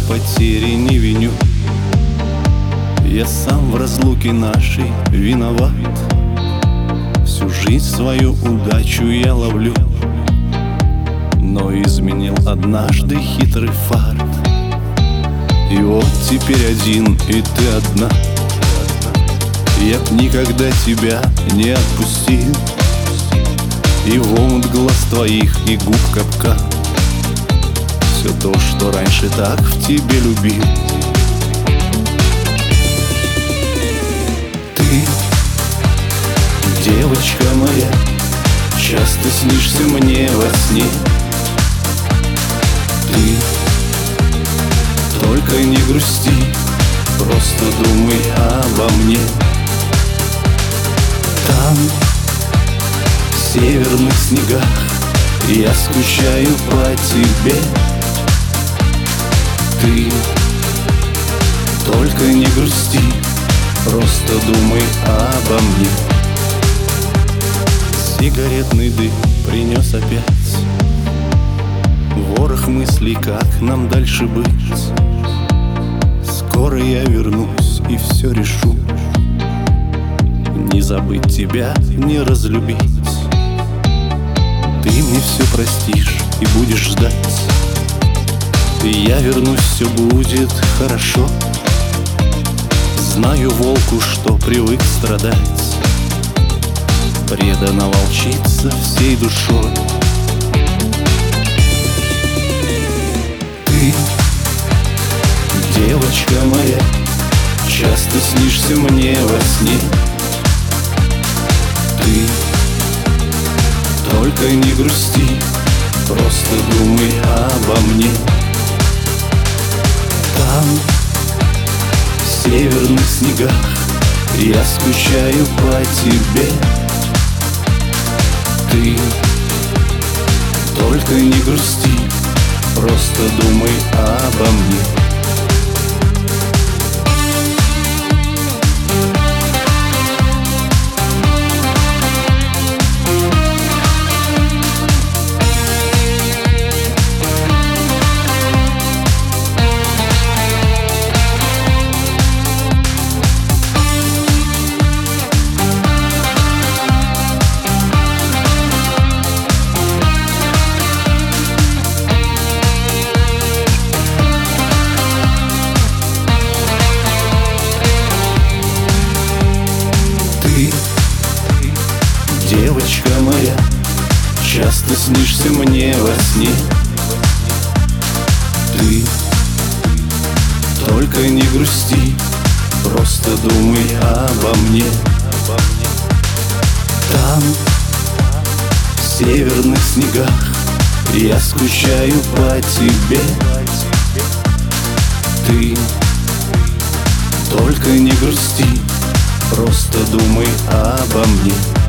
потери не виню. Я сам в разлуке нашей виноват. Всю жизнь свою удачу я ловлю, но изменил однажды хитрый фарт. И вот теперь один, и ты одна. Я б никогда тебя не отпустил, и в омут глаз твоих и губ капкан. Все то, что раньше так в тебе любил. Ты, девочка моя, часто снишься мне во сне. Ты только не грусти, просто думай обо мне. Там, в северных снегах, я скучаю по тебе. Ты только не грусти, просто думай обо мне. Сигаретный дым принес опять ворох мыслей, как нам дальше быть. Скоро я вернусь и все решу. Не забыть тебя, не разлюбить. Ты мне все простишь и будешь ждать. Я вернусь, все будет хорошо. Знаю волку, что привык страдать, преданно волчица всей душой. Ты, девочка моя, часто снишься мне во сне. Ты только не грусти, просто думай обо мне. Там, в северных снегах, я скучаю по тебе. Ты только не грусти, просто думай обо мне. Девочка моя, часто снишься мне во сне. Ты только не грусти, просто думай обо мне. Там, в северных снегах, я скучаю по тебе. Ты только не грусти, просто думай обо мне.